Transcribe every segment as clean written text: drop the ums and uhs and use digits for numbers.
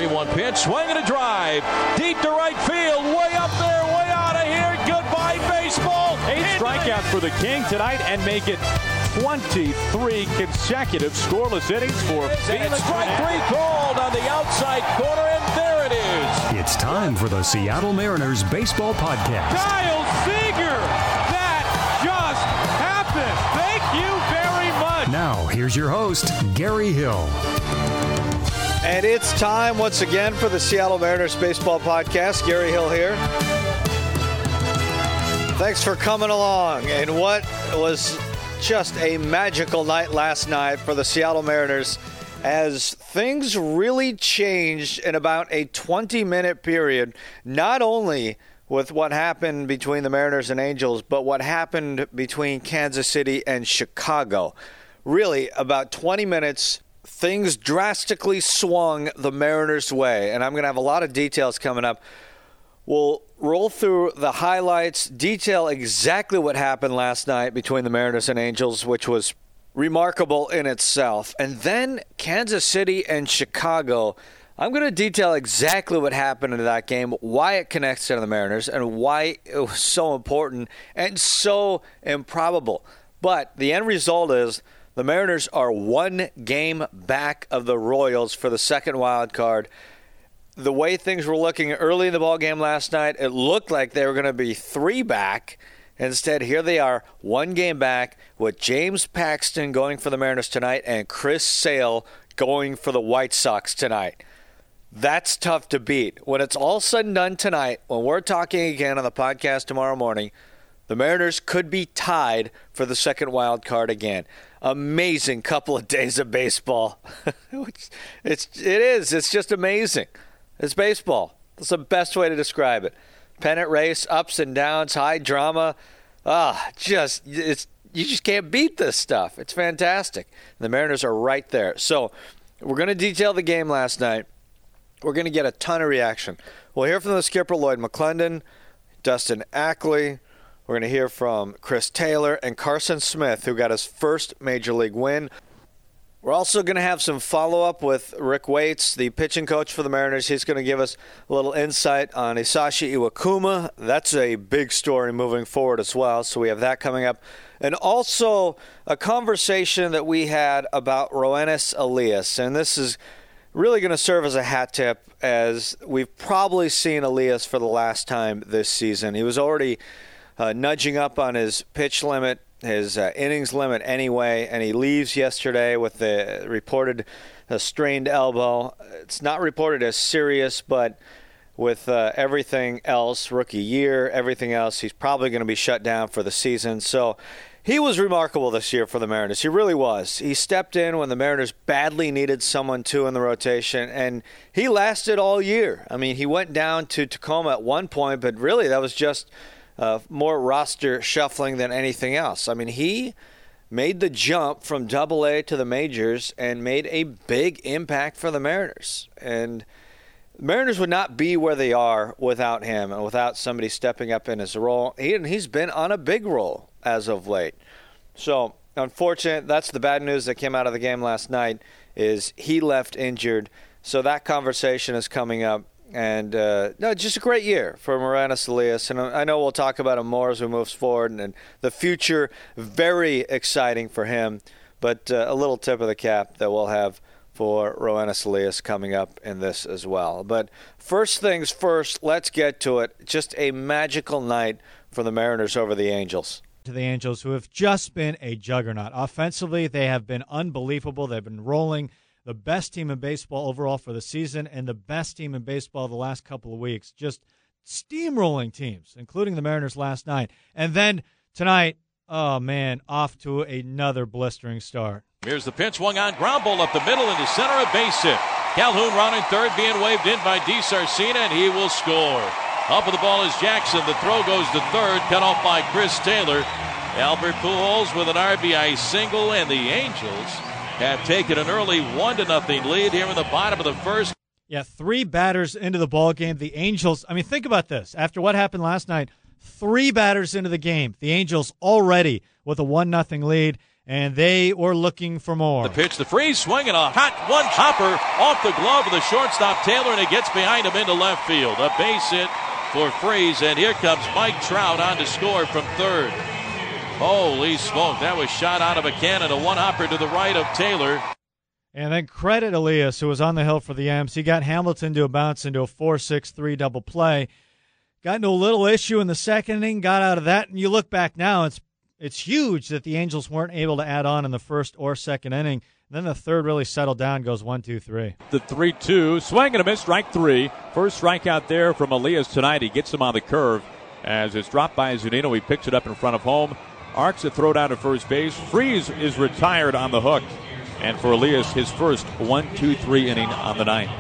3-1 pitch, swing and a drive, deep to right field, way up there, way out of here. Goodbye, baseball. 8 strikeouts for the King tonight and make it 23 consecutive scoreless innings for Felix. Strike 3 called on the outside corner, and there it is. It's time for the Seattle Mariners Baseball Podcast. Kyle Seager! That just happened! Thank you very much! Now, here's your host, Gary Hill. And it's time once again for the Seattle Mariners Baseball Podcast. Gary Hill here. Thanks for coming along. And what was just a magical night last night for the Seattle Mariners as things really changed in about a 20-minute period, not only with what happened between the Mariners and Angels, but what happened between Kansas City and Chicago. Really, about 20 minutes, things drastically swung the Mariners' way, and I'm going to have a lot of details coming up. We'll roll through the highlights, detail exactly what happened last night between the Mariners and Angels, which was remarkable in itself. And then Kansas City and Chicago. I'm going to detail exactly what happened in that game, why it connects to the Mariners, and why it was so important and so improbable. But the end result is the Mariners are 1 game back of the Royals for the second wild card. The way things were looking early in the ballgame last night, it looked like they were going to be 3 back. Instead, here they are, 1 game back with James Paxton going for the Mariners tonight and Chris Sale going for the White Sox tonight. That's tough to beat. When it's all said and done tonight, when we're talking again on the podcast tomorrow morning, the Mariners could be tied for the second wild card again. Amazing couple of days of baseball. It is. It's just amazing. It's baseball. That's the best way to describe it. Pennant race, ups and downs, high drama. You just can't beat this stuff. It's fantastic. The Mariners are right there. So we're going to detail the game last night. We're going to get a ton of reaction. We'll hear from the skipper, Lloyd McClendon, Dustin Ackley. We're going to hear from Chris Taylor and Carson Smith, who got his first Major League win. We're also going to have some follow-up with Rick Waits, the pitching coach for the Mariners. He's going to give us a little insight on Hisashi Iwakuma. That's a big story moving forward as well, so we have that coming up. And also a conversation that we had about Roenis Elias, and this is really going to serve as a hat tip, as we've probably seen Elias for the last time this season. He was already nudging up on his pitch limit, his innings limit anyway, and he leaves yesterday with the reported strained elbow. It's not reported as serious, but with everything else, rookie year, everything else, he's probably going to be shut down for the season. So he was remarkable this year for the Mariners. He really was. He stepped in when the Mariners badly needed someone to in the rotation, and he lasted all year. I mean, he went down to Tacoma at one point, but really that was just more roster shuffling than anything else. I mean, he made the jump from Double-A to the majors and made a big impact for the Mariners. And the Mariners would not be where they are without him and without somebody stepping up in his role. He's been on a big role as of late. So, unfortunate, that's the bad news that came out of the game last night, is he left injured. So that conversation is coming up. And, just a great year for Roenis Elias. And I know we'll talk about him more as we move forward. And the future, very exciting for him. But a little tip of the cap that we'll have for Roenis Elias coming up in this as well. But first things first, let's get to it. Just a magical night for the Mariners over the Angels. To the Angels, who have just been a juggernaut. Offensively, they have been unbelievable. They've been rolling. The best team in baseball overall for the season and the best team in baseball the last couple of weeks. Just steamrolling teams, including the Mariners last night. And then tonight, off to another blistering start. Here's the pitch, swung on, ground ball up the middle into center, a base hit. Calhoun rounding third, being waved in by DiSarcina, and he will score. Up with the ball is Jackson. The throw goes to third, cut off by Chris Taylor. Albert Pujols with an RBI single, and the Angels have taken an early 1-0 lead here in the bottom of the first. Yeah, 3 batters into the ball game. The Angels, I mean, think about this. After what happened last night, 3 batters into the game. The Angels already with a 1-0 lead. and they were looking for more. The pitch, the Freeze swinging a hot one hopper off the glove of the shortstop Taylor, and it gets behind him into left field. A base hit for Freeze, and here comes Mike Trout on to score from third. Holy smoke, that was shot out of a cannon, a one-hopper to the right of Taylor. And then credit Elias, who was on the hill for the M's. He got Hamilton to a bounce into a 4-6-3 double play. Got into a little issue in the second inning, got out of that, and you look back now, it's huge that the Angels weren't able to add on in the first or second inning. And then the third really settled down, goes 1-2-3. The 3-2, swing and a miss, strike three. First strikeout there from Elias tonight. He gets him on the curve as it's dropped by Zunino. He picks it up in front of home. Arcs a throw down to first base. Freeze is retired on the hook. And for Elias, his first 1-2-3 inning on the night.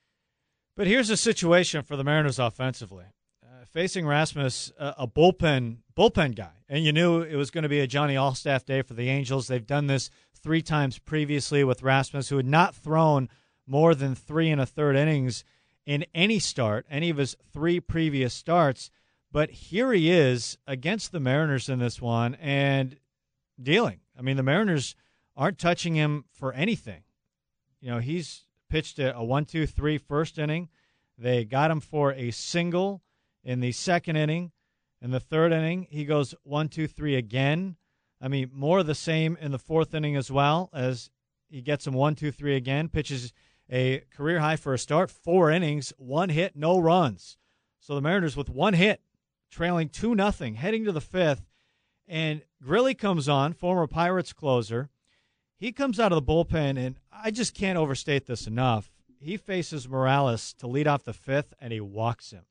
But here's the situation for the Mariners offensively. Facing Rasmus, a bullpen guy, and you knew it was going to be a Johnny Allstaff day for the Angels. They've done this 3 times previously with Rasmus, who had not thrown more than 3 1/3 innings in any start, any of his 3 previous starts. But here he is against the Mariners in this one and dealing. I mean, the Mariners aren't touching him for anything. You know, he's pitched a 1-2-3 first inning. They got him for a single in the second inning. In the third inning, he goes 1-2-3 again. I mean, more of the same in the fourth inning as well, as he gets him 1-2-3 again, pitches a career high for a start, 4 innings, 1 hit, no runs. So the Mariners with 1 hit, trailing 2-0, heading to the fifth. And Grilli comes on, former Pirates closer. He comes out of the bullpen, and I just can't overstate this enough. He faces Morales to lead off the fifth, and he walks him.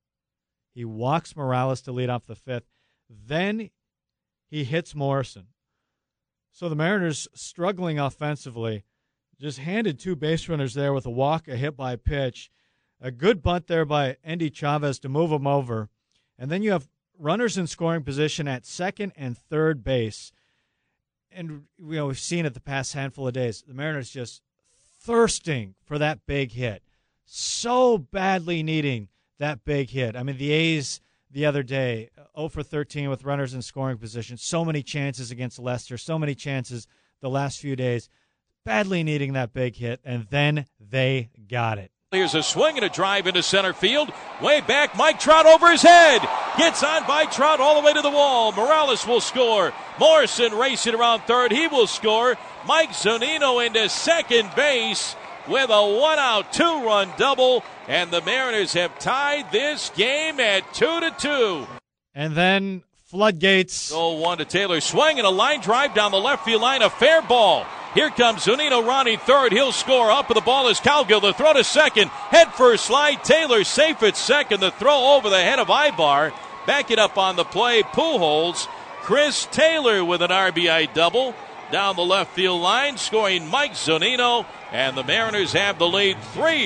He walks Morales to lead off the fifth. Then he hits Morrison. So the Mariners, struggling offensively, just handed 2 base runners there with a walk, a hit by pitch. A good bunt there by Endy Chavez to move him over. And then you have runners in scoring position at second and third base. And we've seen it the past handful of days. The Mariners just thirsting for that big hit. So badly needing that big hit. I mean, the A's the other day, 0 for 13 with runners in scoring position. So many chances against Lester. So many chances the last few days. Badly needing that big hit, and then they got it. Here's a swing and a drive into center field. Way back, Mike Trout over his head. Gets on by Trout all the way to the wall. Morales will score. Morrison racing around third. He will score. Mike Zunino into second base with a 1-out, 2-run double. And the Mariners have tied this game at 2-2. And then floodgates. 0-1 to Taylor. Swing and a line drive down the left field line. A fair ball. Here comes Zunino rounding third. He'll score. Up with the ball is Cowgill. The throw to second. Head first slide. Taylor safe at second. The throw over the head of Ibar. Back it up on the play. Pujols. Chris Taylor with an RBI double down the left field line, scoring Mike Zunino. And the Mariners have the lead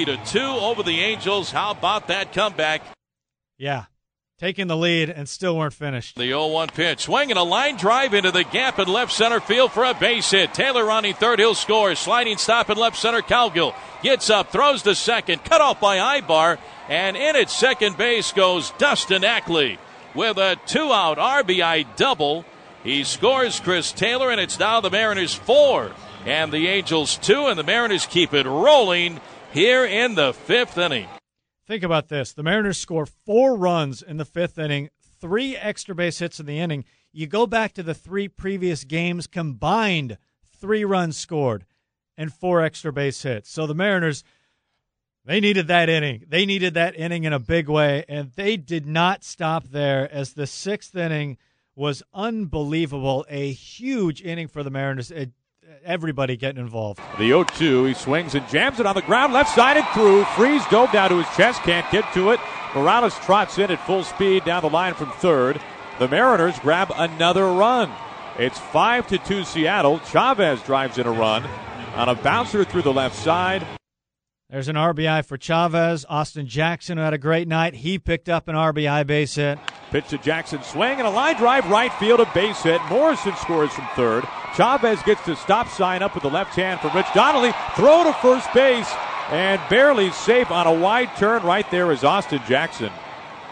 3-2 over the Angels. How about that comeback? Yeah. Taking the lead and still weren't finished. The 0-1 pitch. Swinging a line drive into the gap in left center field for a base hit. Taylor rounding third. He'll score. Sliding stop in left center. Cowgill gets up, throws to second. Cut off by Ibar. And in at second base goes Dustin Ackley with a 2-out RBI double. He scores Chris Taylor, and it's now the Mariners 4 and the Angels 2. And the Mariners keep it rolling here in the fifth inning. Think about this. The Mariners score 4 runs in the fifth inning, 3 extra base hits in the inning. You go back to the 3 previous games, combined 3 runs scored and 4 extra base hits. So the Mariners, they needed that inning. They needed that inning in a big way, and they did not stop there as the 6th inning was unbelievable. A huge inning for the Mariners. Everybody getting involved. The 0-2, he swings and jams it on the ground, left side and through. Freeze dove down to his chest, can't get to it. Morales trots in at full speed down the line from third. The Mariners grab another run. It's 5-2 Seattle. Chavez drives in a run on a bouncer through the left side. There's an RBI for Chavez. Austin Jackson, who had a great night, he picked up an RBI base hit. Pitch to Jackson, swing and a line drive right field, a base hit. Morrison scores from third. Chavez gets the stop sign up with the left hand from Rich Donnelly. Throw to first base and barely safe on a wide turn. Right there is Austin Jackson.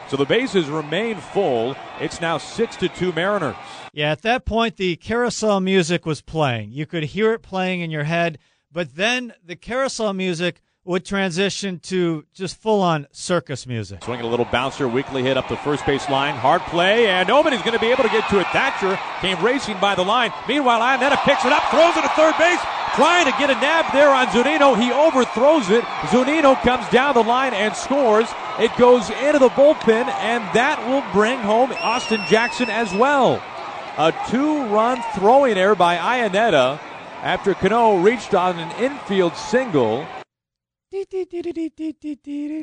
So the bases remain full. It's now 6-2 Mariners. Yeah, at that point, the carousel music was playing. You could hear it playing in your head, but then the carousel music would transition to just full-on circus music. Swinging a little bouncer, weakly hit up the first base line. Hard play, and nobody's going to be able to get to it. Thatcher came racing by the line. Meanwhile, Ionetta picks it up, throws it to third base, trying to get a nab there on Zunino. He overthrows it. Zunino comes down the line and scores. It goes into the bullpen, and that will bring home Austin Jackson as well. A 2-run throwing error by Ionetta after Cano reached on an infield single. It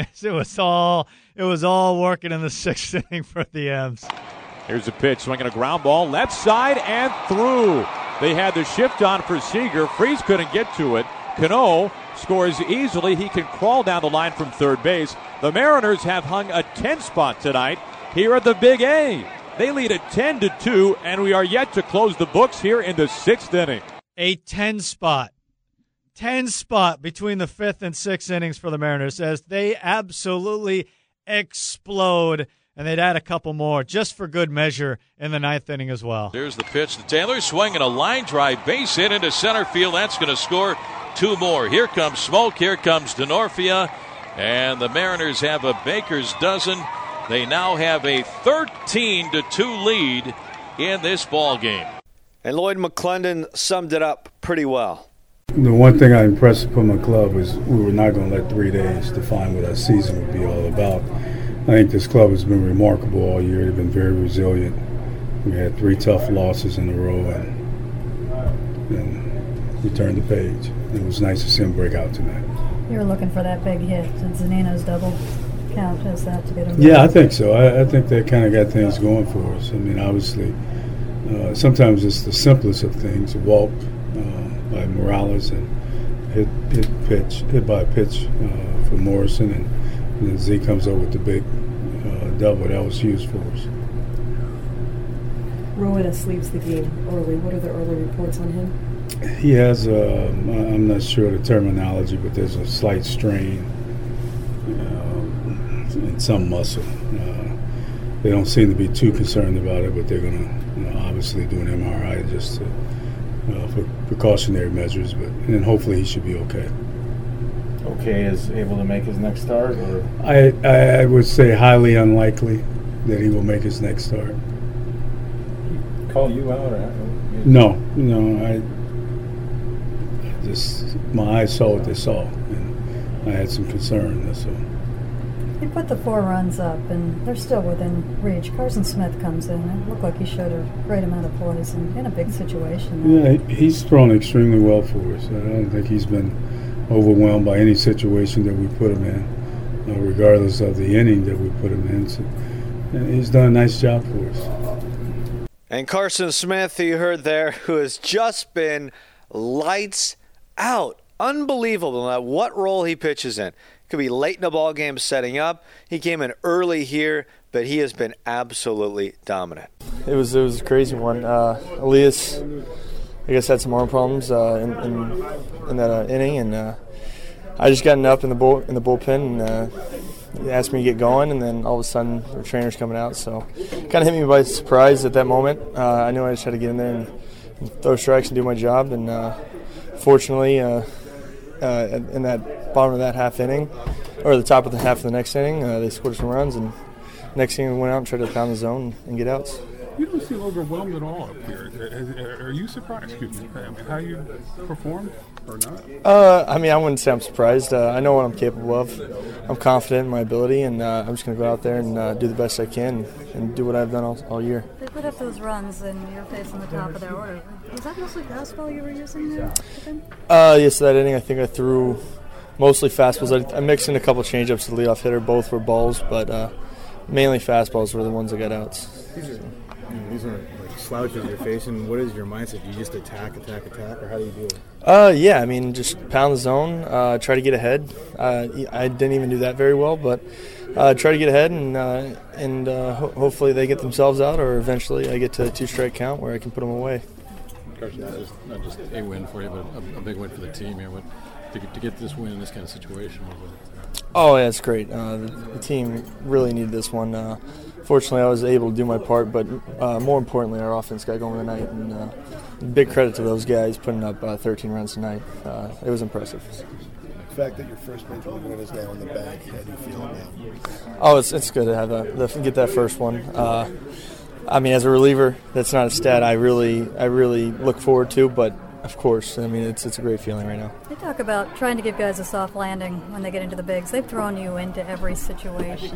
was all working in the 6th inning for the M's. Here's a pitch, swinging a ground ball, left side and through. They had the shift on for Seager. Freese couldn't get to it. Cano scores easily. He can crawl down the line from third base. The Mariners have hung a 10 spot tonight here at the Big A. They lead at 10-2, and we are yet to close the books here in the 6th inning. A 10 spot. 10 spot between the 5th and 6th innings for the Mariners as they absolutely explode, and they'd add a couple more just for good measure in the 9th inning as well. Here's the pitch to Taylor, swinging a line drive base hit into center field. That's going to score 2 more. Here comes Smoke, here comes Denorfia, and the Mariners have a baker's dozen. They now have a 13-2 lead in this ball game. And Lloyd McClendon summed it up pretty well. The one thing I impressed upon my club is we were not going to let 3 days define what our season would be all about. I think this club has been remarkable all year. They've been very resilient. We had 3 tough losses in a row, and we turned the page. It was nice to see them break out tonight. You were looking for that big hit. Did Zunino's double count as that to get him? Yeah, I think so. I think they kind of got things going for us. I mean, obviously, sometimes it's the simplest of things, a walk by Morales and hit by a pitch for Morrison, and then Z comes up with the big double. That was huge for us. Rowetta sleeps the game early. What are the early reports on him? He has, I'm not sure the terminology, but there's a slight strain in some muscle. They don't seem to be too concerned about it, but they're going to obviously do an MRI just to, for precautionary measures, and then hopefully he should be okay. Okay is able to make his next start? Or? I would say highly unlikely that he will make his next start. Call you out? Or No, my eyes saw what they saw, and I had some concern, that's all. He put the 4 runs up, and they're still within reach. Carson Smith comes in. It looked like he showed a great amount of poise and in a big situation. Yeah, he's thrown extremely well for us. I don't think he's been overwhelmed by any situation that we put him in, regardless of the inning that we put him in. So, and he's done a nice job for us. And Carson Smith, who you heard there, who has just been lights out. Unbelievable what role he pitches in. Could be late in the ball game setting up. He came in early here, but he has been absolutely dominant. It was a crazy one. Elias, I guess, had some arm problems in that inning, and I just gotten up in the bullpen and he asked me to get going, and then all of a sudden the trainer's coming out, so kind of hit me by surprise at that moment. I knew I just had to get in there and throw strikes and do my job, and fortunately in that bottom of that half inning, or the top of the half of the next inning, they scored some runs, and next inning we went out and tried to pound the zone and get outs. You don't seem overwhelmed at all up here. Are you surprised? Excuse me, how you performed or not? I mean, I wouldn't say I'm surprised. I know what I'm capable of. I'm confident in my ability, and I'm just going to go out there and do the best I can and do what I've done all year. They put up those runs, and you're facing the top of their order. Was that mostly fastball you were using there? Yes, that inning I think I threw mostly fastballs. I mixed in a couple changeups to the leadoff hitter. Both were balls, but mainly fastballs were the ones that got outs. These are like slouches you're facing. What is your mindset? Do you just attack, or how do you do it? Yeah, I mean, just pound the zone, try to get ahead. I didn't even do that very well, but try to get ahead, and hopefully they get themselves out, or eventually I get to a 2-strike count where I can put them away. Carson, not just a win for you, but a big win for the team here. to get this win in this kind of situation? Oh, yeah, it's great. The team really needed this one. Fortunately, I was able to do my part, but more importantly, our offense got going tonight. And big credit to those guys putting up 13 runs tonight. It was impressive. The fact that your first major league win is now in the bag, how do you feel about it? Oh, it's good to have get that first one. I mean, as a reliever, that's not a stat I really look forward to, but of course, I mean, it's a great feeling right now. They talk about trying to give guys a soft landing when they get into the bigs. They've thrown you into every situation.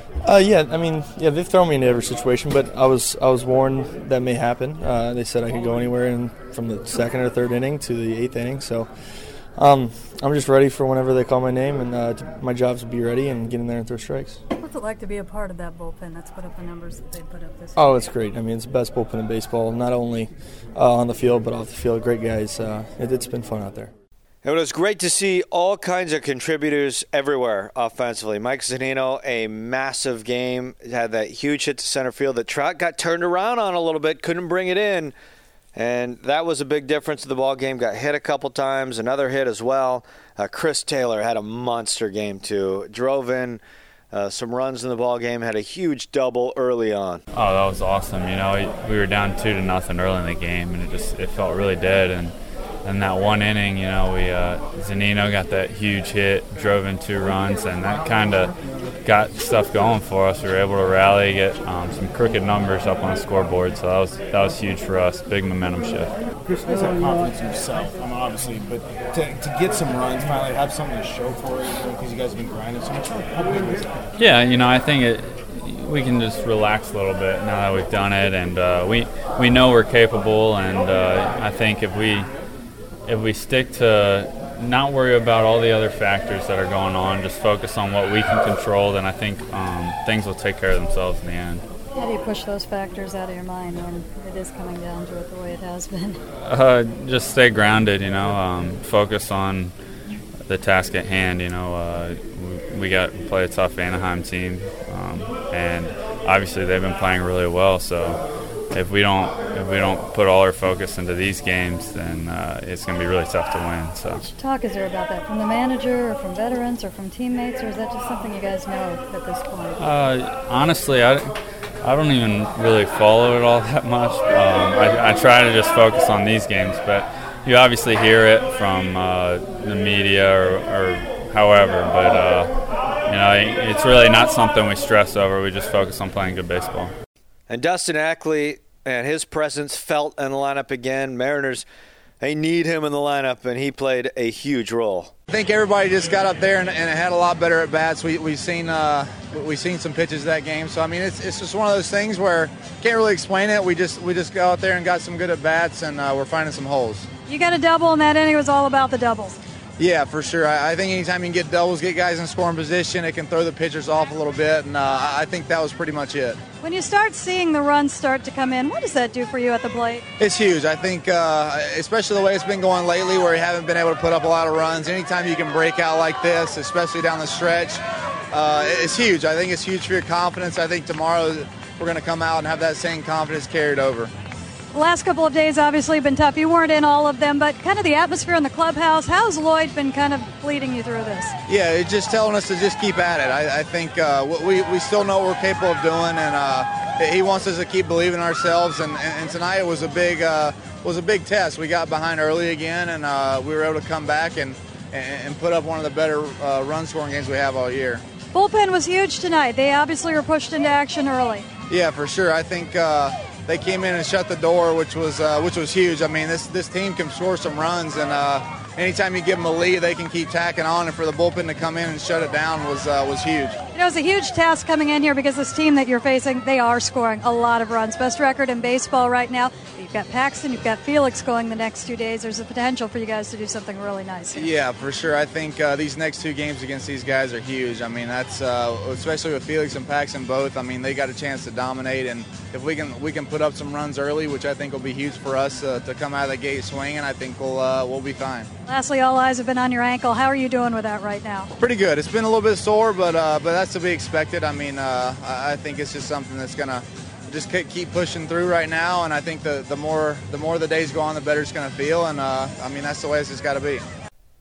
They've thrown me into every situation, but I was warned that may happen. They said I could go anywhere from the second or third inning to the eighth inning, so I'm just ready for whenever they call my name, and my job is to be ready and get in there and throw strikes. What's it like to be a part of that bullpen that's put up the numbers that they put up this year? Oh, it's great. I mean, it's the best bullpen in baseball, not only on the field but off the field. Great guys. It's been fun out there. It was great to see all kinds of contributors everywhere offensively. Mike Zunino, a massive game, had that huge hit to center field that Trout got turned around on a little bit, couldn't bring it in. And that was a big difference in the ball game. Got hit a couple times, another hit as well. Chris Taylor had a monster game too. Drove in some runs in the ball game. Had a huge double early on. Oh, that was awesome. You know, we were down 2-0 early in the game, and it felt really dead. And that one inning, you know, Zunino got that huge hit, drove in 2 runs, and that kind of got stuff going for us. We were able to rally, get some crooked numbers up on the scoreboard, so that was huge for us. Big momentum shift. Chris, you guys have confidence in yourself, obviously, but to get some runs, finally have something to show for it, because you guys have been grinding so much. How big was that? Yeah, you know, I think we can just relax a little bit now that we've done it, and we know we're capable, and I think if we stick to not worry about all the other factors that are going on, just focus on what we can control, then I think things will take care of themselves in the end. How do you push those factors out of your mind when it is coming down to it the way it has been? Just stay grounded, you know, focus on the task at hand. You know, we play a tough Anaheim team, and obviously they've been playing really well, so if we don't put all our focus into these games, then it's going to be really tough to win. So, much talk is there about that from the manager, or from veterans, or from teammates, or is that just something you guys know at this point? Honestly, I don't even really follow it all that much. I try to just focus on these games, but you obviously hear it from the media or however. But you know, it's really not something we stress over. We just focus on playing good baseball. And Dustin Ackley and his presence felt in the lineup again. Mariners, they need him in the lineup, and he played a huge role. I think everybody just got up there and had a lot better at bats. We've seen some pitches that game. So I mean, it's just one of those things where can't really explain it. We just go out there and got some good at bats, and we're finding some holes. You got a double in that inning. It was all about the doubles. Yeah, for sure. I think anytime you can get doubles, get guys in scoring position, it can throw the pitchers off a little bit, and I think that was pretty much it. When you start seeing the runs start to come in, what does that do for you at the plate? It's huge. I think, especially the way it's been going lately, where you haven't been able to put up a lot of runs, anytime you can break out like this, especially down the stretch, it's huge. I think it's huge for your confidence. I think tomorrow we're going to come out and have that same confidence carried over. The last couple of days obviously have been tough. You weren't in all of them, but kind of the atmosphere in the clubhouse, how's Lloyd been kind of leading you through this? Yeah, it's just telling us to just keep at it. I think we still know what we're capable of doing, and he wants us to keep believing in ourselves. And tonight it was a big test. We got behind early again, and we were able to come back and put up one of the better run-scoring games we have all year. Bullpen was huge tonight. They obviously were pushed into action early. Yeah, for sure. I think they came in and shut the door, which was huge. I mean, this team can score some runs, and anytime you give them a lead, they can keep tacking on. And for the bullpen to come in and shut it down was huge. You know, it's a huge task coming in here because this team that you're facing, they are scoring a lot of runs. Best record in baseball right now. You've got Paxton, you've got Felix going the next 2 days. There's a potential for you guys to do something really nice here. Yeah, for sure. I think these next 2 games against these guys are huge. I mean, that's especially with Felix and Paxton both. I mean, they got a chance to dominate, and if we can put up some runs early, which I think will be huge for us to come out of the gate swinging, I think we'll be fine. Lastly, all eyes have been on your ankle. How are you doing with that right now? Pretty good. It's been a little bit sore, but that's to be expected. I mean, I think it's just something that's gonna just keep pushing through right now, and I think the more the days go on, the better it's gonna feel, and I mean, that's the way it's just got to be.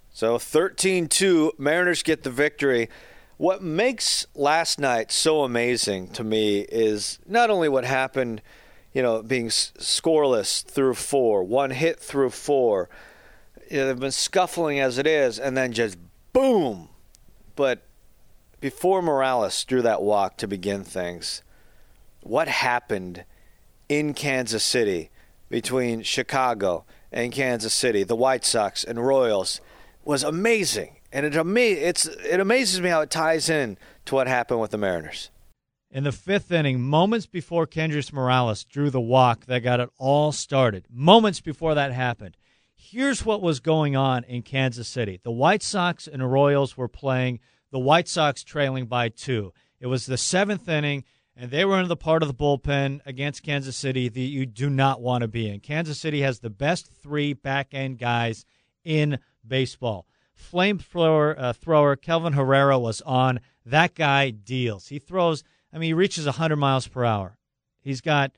So 13-2, Mariners get the victory. What makes last night so amazing to me is not only what happened, being scoreless through 4, 1 hit through 4. They've been scuffling as it is, and then just boom. But before Morales drew that walk to begin things, what happened in Kansas City between Chicago and Kansas City, the White Sox and Royals, was amazing. And it amazes me how it ties in to what happened with the Mariners. In the 5th inning, moments before Kendrys Morales drew the walk that got it all started, moments before that happened, here's what was going on in Kansas City. The White Sox and Royals were playing, the White Sox trailing by 2. It was the 7th inning, and they were in the part of the bullpen against Kansas City that you do not want to be in. Kansas City has the best 3 back-end guys in baseball. Flamethrower thrower Kelvin Herrera was on. That guy deals. He throws, he reaches 100 miles per hour. He's given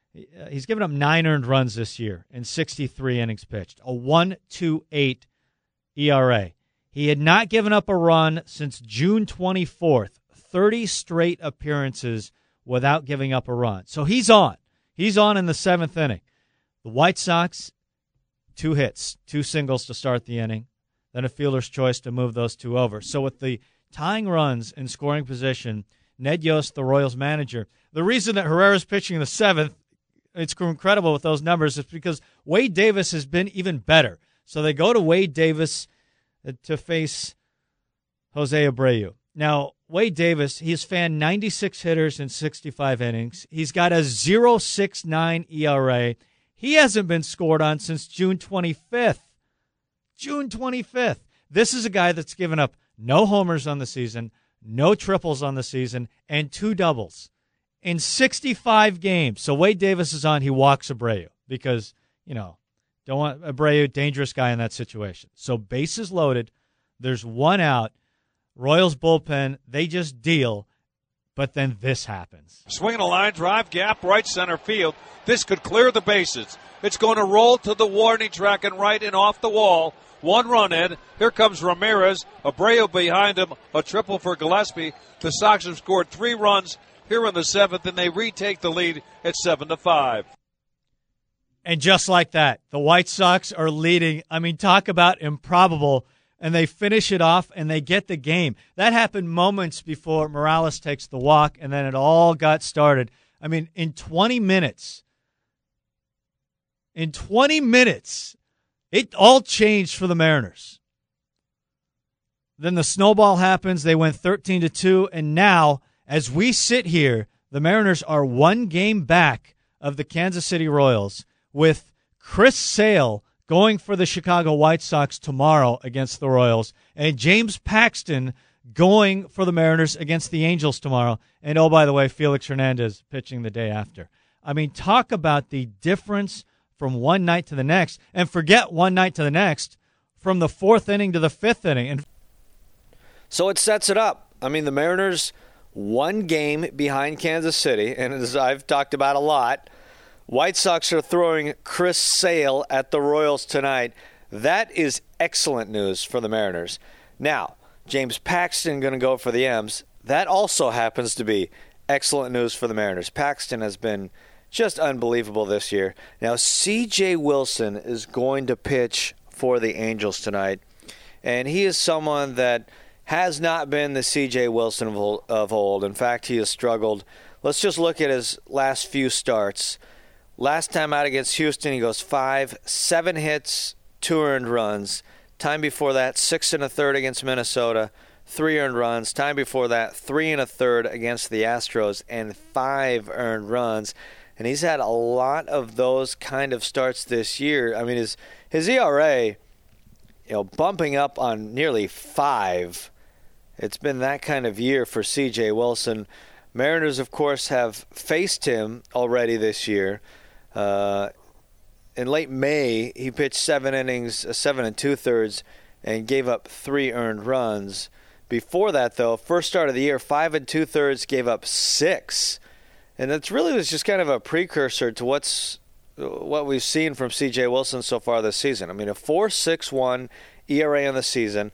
up 9 earned runs this year in 63 innings pitched, a 1.28 ERA. He had not given up a run since June 24th, 30 straight appearances without giving up a run. So he's on. He's on in the 7th inning. The White Sox, 2 hits, 2 singles to start the inning, then a fielder's choice to move those 2 over. So with the tying runs in scoring position, Ned Yost, the Royals manager, the reason that Herrera's pitching the 7th, it's incredible with those numbers, is because Wade Davis has been even better. So they go to Wade Davis to face Jose Abreu. Now, Wade Davis, he's fanned 96 hitters in 65 innings. He's got a 0.69 ERA. He hasn't been scored on since June 25th. June 25th. This is a guy that's given up no homers on the season, no triples on the season, and 2 doubles in 65 games. So Wade Davis is on. He walks Abreu because, don't want Abreu, dangerous guy in that situation. So bases loaded. There's 1 out. Royals bullpen, they just deal. But then this happens. Swinging a line drive, gap, right center field. This could clear the bases. It's going to roll to the warning track and right and off the wall. 1 run in. Here comes Ramirez. Abreu behind him. A triple for Gillespie. The Sox have scored 3 runs here in the 7th, and they retake the lead at 7-5. And just like that, the White Sox are leading. Talk about improbable. And they finish it off, and they get the game. That happened moments before Morales takes the walk, and then it all got started. In 20 minutes, it all changed for the Mariners. Then the snowball happens. They went 13-2, and now, as we sit here, the Mariners are 1 game back of the Kansas City Royals with Chris Sale going for the Chicago White Sox tomorrow against the Royals, and James Paxton going for the Mariners against the Angels tomorrow. And, oh, by the way, Felix Hernandez pitching the day after. Talk about the difference from one night to the next, and forget one night to the next, from the 4th inning to the 5th inning. And so it sets it up. The Mariners 1 game behind Kansas City, and as I've talked about a lot, White Sox are throwing Chris Sale at the Royals tonight. That is excellent news for the Mariners. Now, James Paxton going to go for the M's. That also happens to be excellent news for the Mariners. Paxton has been just unbelievable this year. Now, C.J. Wilson is going to pitch for the Angels tonight, and he is someone that has not been the C.J. Wilson of old. In fact, he has struggled. Let's just look at his last few starts. Last time out against Houston, he goes 5, 7 hits, 2 earned runs. Time before that, 6 1/3 against Minnesota, 3 earned runs. Time before that, 3 1/3 against the Astros, and 5 earned runs. And he's had a lot of those kind of starts this year. His ERA, bumping up on nearly 5. It's been that kind of year for C.J. Wilson. Mariners, of course, have faced him already this year. In late May, he pitched 7 innings, 7 2/3, and gave up 3 earned runs. Before that, though, first start of the year, 5 2/3, gave up 6. And it really was just kind of a precursor to what we've seen from C.J. Wilson so far this season. A 4.61 ERA on the season,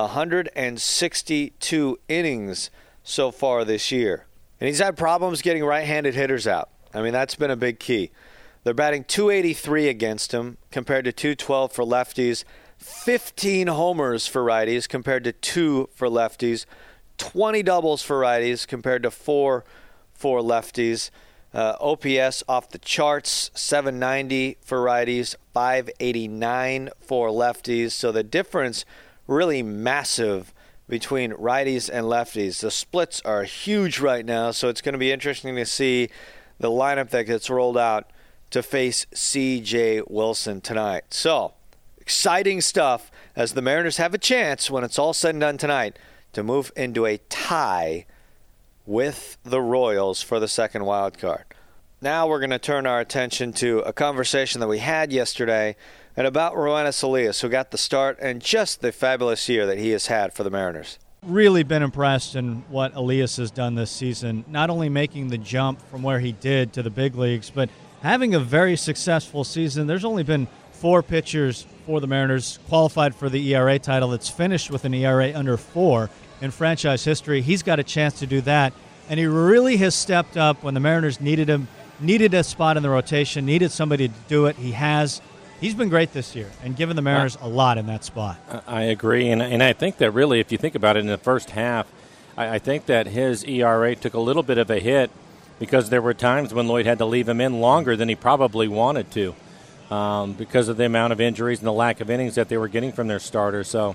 162 innings so far this year. And he's had problems getting right-handed hitters out. I mean, that's been a big key. They're batting .283 against him compared to .212 for lefties, 15 homers for righties compared to 2 for lefties, 20 doubles for righties compared to 4 for lefties. OPS off the charts, 790 for righties, 589 for lefties. So the difference really massive between righties and lefties. The splits are huge right now, so it's going to be interesting to see the lineup that gets rolled out to face C.J. Wilson tonight. So, exciting stuff as the Mariners have a chance, when it's all said and done tonight, to move into a tie with the Royals for the second wild card. Now we're going to turn our attention to a conversation that we had yesterday and about Roenis Elias, who got the start and just the fabulous year that he has had for the Mariners. Really been impressed in what Elias has done this season, not only making the jump from where he did to the big leagues, but having a very successful season. There's only been 4 pitchers for the Mariners qualified for the ERA title that's finished with an ERA under 4 in franchise history. He's got a chance to do that, and he really has stepped up when the Mariners needed him, needed a spot in the rotation, needed somebody to do it. He has. He's been great this year and given the Mariners a lot in that spot. I agree, and I think that really, if you think about it, in the first half, I think that his ERA took a little bit of a hit because there were times when Lloyd had to leave him in longer than he probably wanted to because of the amount of injuries and the lack of innings that they were getting from their starter. So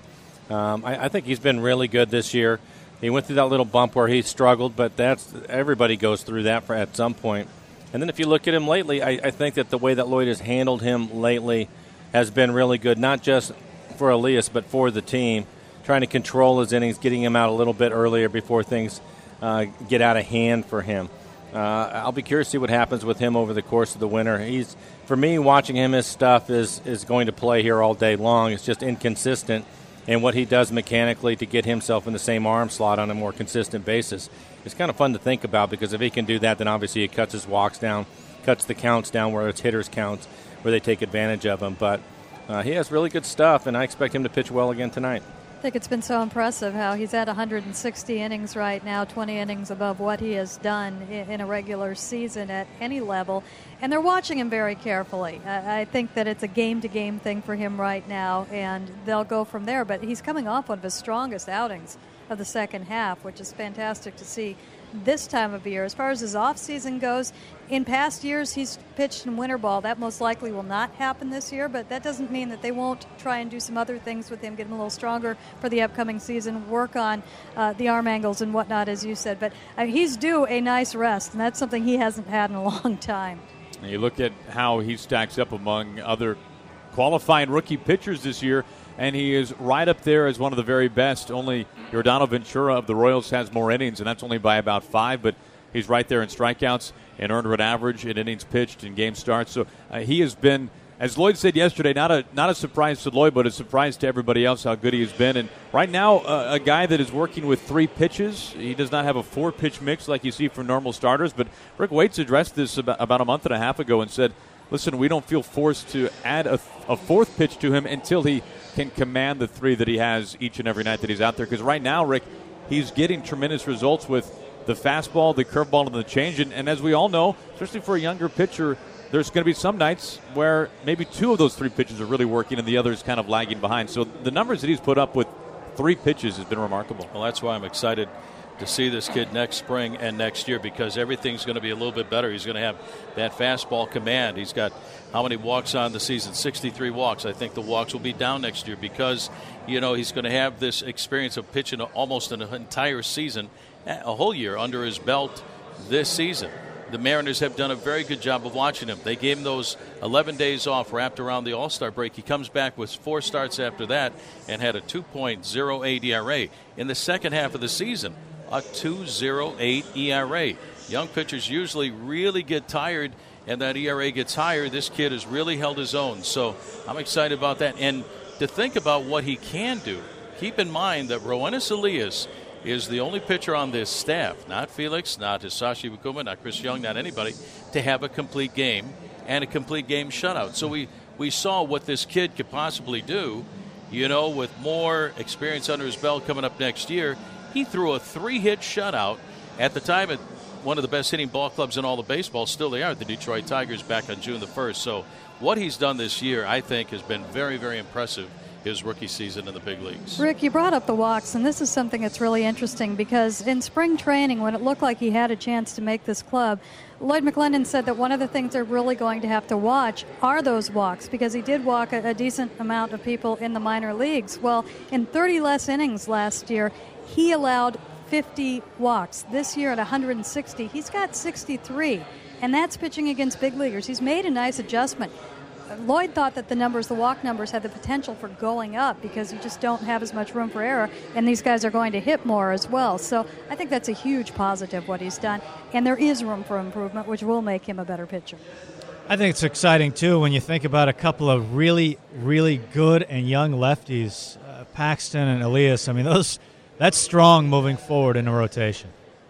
I think he's been really good this year. He went through that little bump where he struggled, but everybody goes through that at some point. And then if you look at him lately, I think that the way that Lloyd has handled him lately has been really good, not just for Elias but for the team, trying to control his innings, getting him out a little bit earlier before things get out of hand for him. I'll be curious to see what happens with him over the course of the winter. For me, watching him, his stuff is going to play here all day long. It's just inconsistent in what he does mechanically to get himself in the same arm slot on a more consistent basis. It's kind of fun to think about because if he can do that, then obviously he cuts his walks down, cuts the counts down where it's hitters' counts, where they take advantage of him. But he has really good stuff, and I expect him to pitch well again tonight. I think it's been so impressive how he's at 160 innings right now, 20 innings above what he has done in a regular season at any level. And they're watching him very carefully. I think that it's a game-to-game thing for him right now, and they'll go from there. But he's coming off one of his strongest outings of the second half, which is fantastic to see this time of year. As far as his off-season goes, in past years he's pitched in winter ball. That most likely will not happen this year, but that doesn't mean that they won't try and do some other things with him, get him a little stronger for the upcoming season, work on the arm angles and whatnot, as you said. But he's due a nice rest, and that's something he hasn't had in a long time. And you look at how he stacks up among other qualifying rookie pitchers this year, and he is right up there as one of the very best. Only Yordano Ventura of the Royals has more innings, and that's only by about 5, but he's right there in strikeouts and earned run average in innings pitched and game starts. So he has been, as Lloyd said yesterday, not a surprise to Lloyd, but a surprise to everybody else how good he has been. And right now, a guy that is working with 3 pitches. He does not have a 4-pitch mix like you see for normal starters, but Rick Waits addressed this about a month and a half ago and said, listen, we don't feel forced to add a 4th pitch to him until he can command the 3 that he has each and every night that he's out there. Because right now, Rick, he's getting tremendous results with the fastball, the curveball, and the change. And as we all know, especially for a younger pitcher, there's going to be some nights where maybe 2 of those 3 pitches are really working and the other is kind of lagging behind. So the numbers that he's put up with 3 pitches has been remarkable. Well, that's why I'm excited to see this kid next spring and next year, because everything's going to be a little bit better. He's going to have that fastball command. He's got how many walks on the season? 63 walks. I think the walks will be down next year because, he's going to have this experience of pitching almost an entire season, a whole year under his belt this season. The Mariners have done a very good job of watching him. They gave him those 11 days off wrapped around the All-Star break. He comes back with 4 starts after that and had a 2.08 ERA. In the second half of the season, a 2.08 ERA. Young pitchers usually really get tired, and that ERA gets higher. This kid has really held his own, so I'm excited about that. And to think about what he can do, keep in mind that Roenis Elias is the only pitcher on this staff, not Felix, not Hisashi Wakuma, not Chris Young, not anybody, to have a complete game and a complete game shutout. So we saw what this kid could possibly do. with more experience under his belt coming up next year, he threw a 3-hit shutout at the time at one of the best hitting ball clubs in all of baseball. Still they are, the Detroit Tigers, back on June the 1st. So what he's done this year, I think, has been very, very impressive, his rookie season in the big leagues. Rick, you brought up the walks, and this is something that's really interesting because in spring training, when it looked like he had a chance to make this club, Lloyd McClendon said that one of the things they're really going to have to watch are those walks, because he did walk a decent amount of people in the minor leagues. Well, in 30 less innings last year, he allowed 50 walks. This year at 160, he's got 63, and that's pitching against big leaguers. He's made a nice adjustment. Lloyd thought that the walk numbers had the potential for going up because you just don't have as much room for error, and these guys are going to hit more as well. So I think that's a huge positive, what he's done, and there is room for improvement, which will make him a better pitcher. I think it's exciting, too, when you think about a couple of really, really good and young lefties, Paxton and Elias. I mean, that's strong moving forward in a rotation.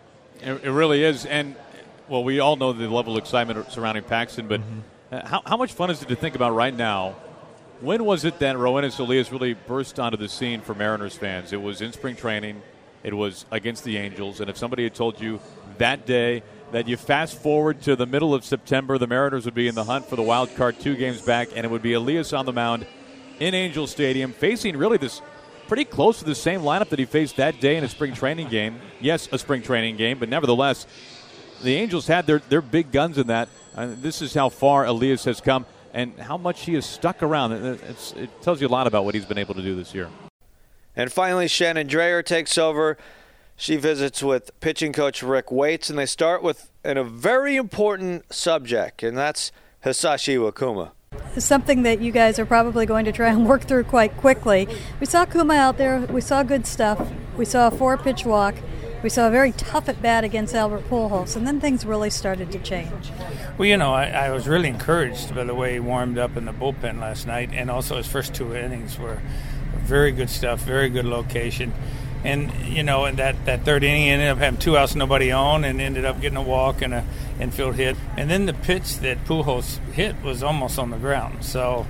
It really is, and, well, we all know the level of excitement surrounding Paxton, but how much fun is it to think about right now? When was it that Roenis Elias really burst onto the scene for Mariners fans? It was in spring training. It was against the Angels. And if somebody had told you that day that you fast forward to the middle of September, the Mariners would be in the hunt for the wild card 2 games back, and it would be Elias on the mound in Angel Stadium, facing really this pretty close to the same lineup that he faced that day in a spring training game. Yes, a spring training game, but nevertheless, the Angels had their big guns in that. This is how far Elias has come and how much he has stuck around. It tells you a lot about what he's been able to do this year. And finally, Shannon Drayer takes over. She visits with pitching coach Rick Waits, and they start with a very important subject, and that's Hisashi Wakuma. Something that you guys are probably going to try and work through quite quickly. We saw Kuma out there. We saw good stuff. We saw a 4-pitch walk. We saw a very tough at-bat against Albert Pujols, and then things really started to change. Well, I was really encouraged by the way he warmed up in the bullpen last night, and also his first 2 innings were very good stuff, very good location. And, in that third inning, he ended up having 2 outs, nobody on, and ended up getting a walk and an infield hit. And then the pitch that Pujols hit was almost on the ground. So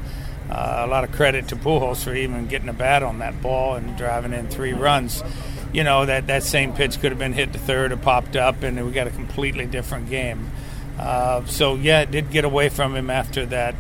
a lot of credit to Pujols for even getting a bat on that ball and driving in 3 runs. That same pitch could have been hit to third or popped up, and we got a completely different game. It did get away from him after that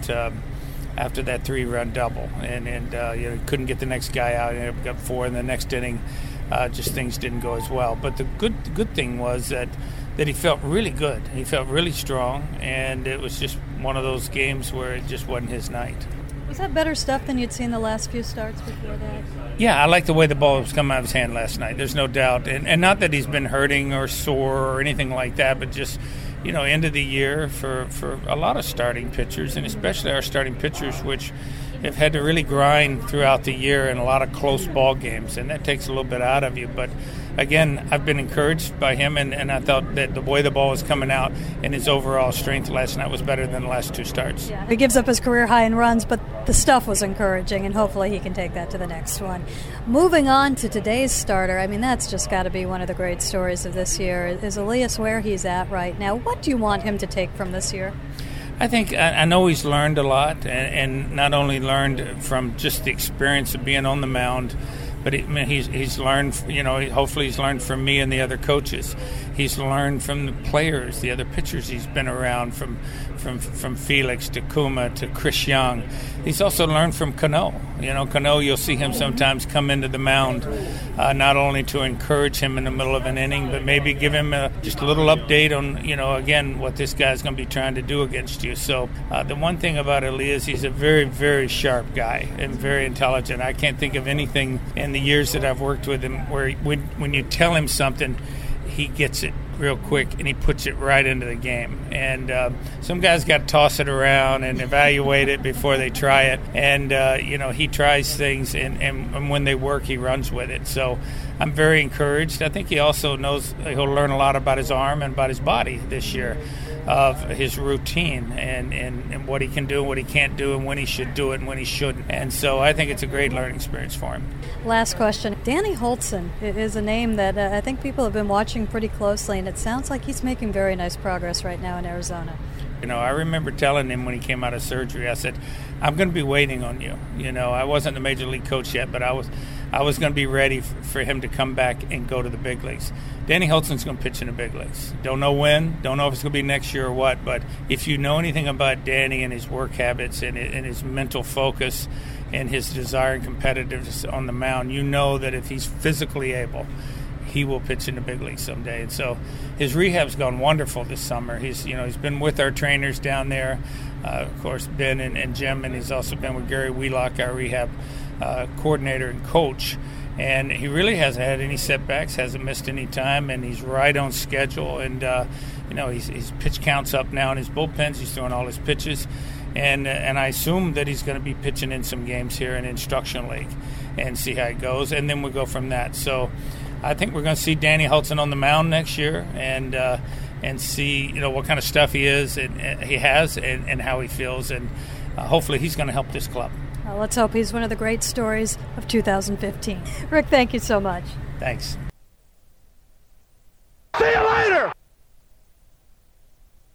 3-run double, and couldn't get the next guy out. He got 4 in the next inning. Just things didn't go as well. But the good thing was that he felt really good. He felt really strong, and it was just one of those games where it just wasn't his night. Was that better stuff than you'd seen the last few starts before that? Yeah, I like the way the ball was coming out of his hand last night. There's no doubt. And not that he's been hurting or sore or anything like that, but just, end of the year for a lot of starting pitchers, and especially our starting pitchers, which have had to really grind throughout the year in a lot of close ball games, and that takes a little bit out of you. But again, I've been encouraged by him, and I thought that the way the ball was coming out and his overall strength last night was better than the last 2 starts. Yeah, he gives up his career high in runs, but the stuff was encouraging, and hopefully he can take that to the next one. Moving on to today's starter, that's just got to be one of the great stories of this year. Is Elias where he's at right now? What do you want him to take from this year? I think I know he's learned a lot, and not only learned from just the experience of being on the mound, but he's learned, hopefully he's learned from me and the other coaches. He's learned from the players, the other pitchers he's been around, from Felix to Kuma to Chris Young. He's also learned from Cano. Cano, you'll see him sometimes come into the mound, not only to encourage him in the middle of an inning, but maybe give him just a little update on, again, what this guy's going to be trying to do against you. So the one thing about Elias, he's a very, very sharp guy and very intelligent. I can't think of anything in the years that I've worked with him where when you tell him something, he gets it real quick and he puts it right into the game. And some guys got to toss it around and evaluate it before they try it. And he tries things, and when they work, he runs with it. So I'm very encouraged. I think he also knows he'll learn a lot about his arm and about his body this year, of his routine and what he can do and what he can't do and when he should do it and when he shouldn't. And so I think it's a great learning experience for him. Last question. Danny Hultzen is a name that I think people have been watching pretty closely, and it sounds like he's making very nice progress right now in Arizona. You know, I remember telling him when he came out of surgery, I said, I'm going to be waiting on you. You know, I wasn't a major league coach yet, but I was going to be ready for him to come back and go to the big leagues. Danny Hultzman's going to pitch in the big leagues. Don't know when, don't know if it's going to be next year or what, but if you know anything about Danny and his work habits and his mental focus and his desire and competitiveness on the mound, you know that if he's physically able, he will pitch in the big league someday. And so his rehab's gone wonderful this summer. He's been with our trainers down there, of course, Ben and Jim, and he's also been with Gary Wheelock, our rehab coordinator and coach. And he really hasn't had any setbacks, hasn't missed any time, and he's right on schedule. And, his pitch count's up now in his bullpens. He's throwing all his pitches. And I assume that he's going to be pitching in some games here in Instruction League and see how it goes. And then we'll go from that. So I think we're going to see Danny Hultzman on the mound next year and see what kind of stuff he has and how he feels, and hopefully he's going to help this club. Well, let's hope he's one of the great stories of 2015. Rick, thank you so much. Thanks. See you later.